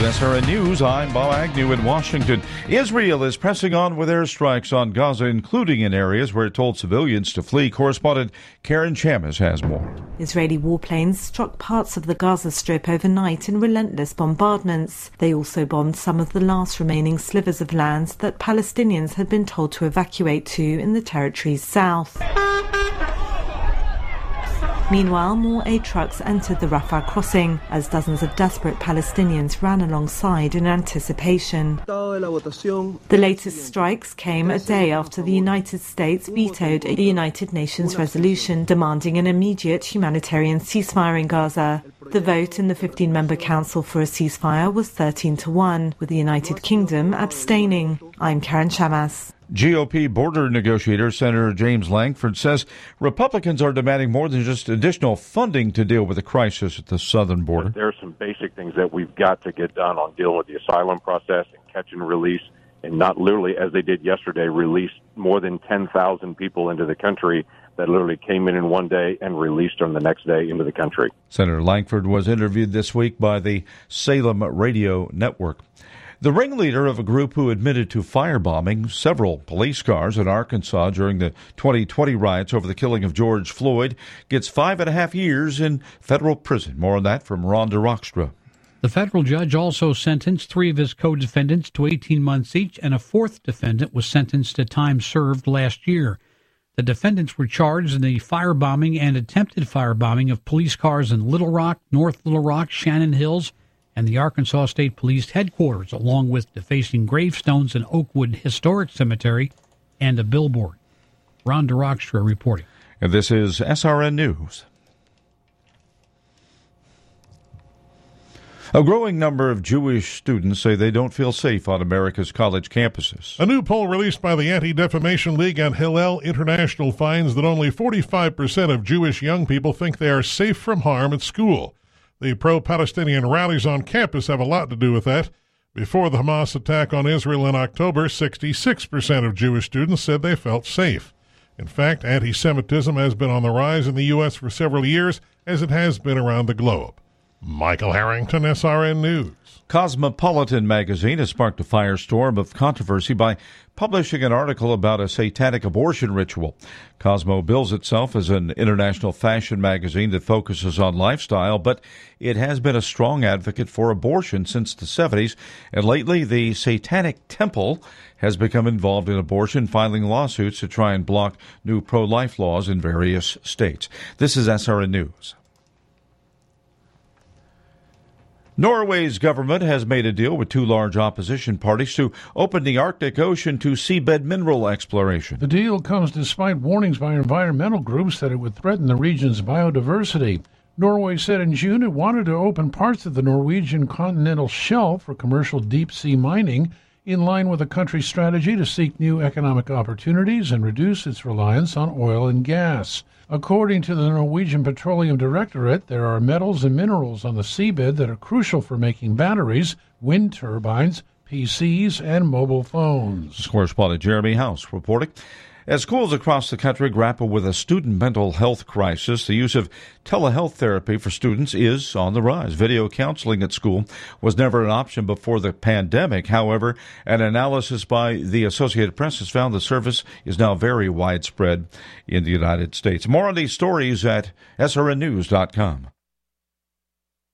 With SRN News, I'm Bob Agnew in Washington. Israel is pressing on with airstrikes on Gaza, including in areas where it told civilians to flee. Correspondent Karen Chamis has more. Israeli warplanes struck parts of the Gaza Strip overnight in relentless bombardments. They also bombed some of the last remaining slivers of land that Palestinians had been told to evacuate to in the territory's south. Meanwhile, more aid trucks entered the Rafah crossing as dozens of desperate Palestinians ran alongside in anticipation. The latest strikes came a day after the United States vetoed a United Nations resolution demanding an immediate humanitarian ceasefire in Gaza. The vote in the 15-member Council for a ceasefire was 13-1, with the United Kingdom abstaining. I'm Karen Chamas. GOP border negotiator Senator James Lankford says Republicans are demanding more than just additional funding to deal with the crisis at the southern border. There are some basic things that we've got to get done on dealing with the asylum process and catch and release, and not literally, as they did yesterday, release more than 10,000 people into the country that literally came in one day and released them the next day into the country. Senator Lankford was interviewed this week by the Salem Radio Network. The ringleader of a group who admitted to firebombing several police cars in Arkansas during the 2020 riots over the killing of George Floyd gets 5.5 years in federal prison. More on that from Rhonda Rockstra. The federal judge also sentenced 3 of his co-defendants to 18 months each, and a 4th defendant was sentenced to time served last year. The defendants were charged in the firebombing and attempted firebombing of police cars in Little Rock, North Little Rock, Shannon Hills, and the Arkansas State Police headquarters, along with defacing gravestones in Oakwood Historic Cemetery and a billboard. Rhonda Rockstra reporting. And this is SRN News. A growing number of Jewish students say they don't feel safe on America's college campuses. A new poll released by the Anti-Defamation League and Hillel International finds that only 45% of Jewish young people think they are safe from harm at school. The pro-Palestinian rallies on campus have a lot to do with that. Before the Hamas attack on Israel in October, 66% of Jewish students said they felt safe. In fact, anti-Semitism has been on the rise in the U.S. for several years, as it has been around the globe. Michael Harrington, SRN News. Cosmopolitan magazine has sparked a firestorm of controversy by publishing an article about a satanic abortion ritual. Cosmo bills itself as an international fashion magazine that focuses on lifestyle, but it has been a strong advocate for abortion since the 70s, and lately the Satanic Temple has become involved in abortion, filing lawsuits to try and block new pro-life laws in various states. This is SRN News. Norway's government has made a deal with 2 large opposition parties to open the Arctic Ocean to seabed mineral exploration. The deal comes despite warnings by environmental groups that it would threaten the region's biodiversity. Norway said in June it wanted to open parts of the Norwegian continental shelf for commercial deep-sea mining, in line with the country's strategy to seek new economic opportunities and reduce its reliance on oil and gas. According to the Norwegian Petroleum Directorate, there are metals and minerals on the seabed that are crucial for making batteries, wind turbines, PCs, and mobile phones. Correspondent Jeremy House reporting. As schools across the country grapple with a student mental health crisis, the use of telehealth therapy for students is on the rise. Video counseling at school was never an option before the pandemic. However, an analysis by the Associated Press has found the service is now very widespread in the United States. More on these stories at srnnews.com.